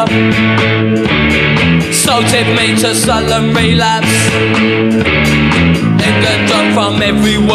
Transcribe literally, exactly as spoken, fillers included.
love. So take me to sullen relapse. They get drunk from everywhere.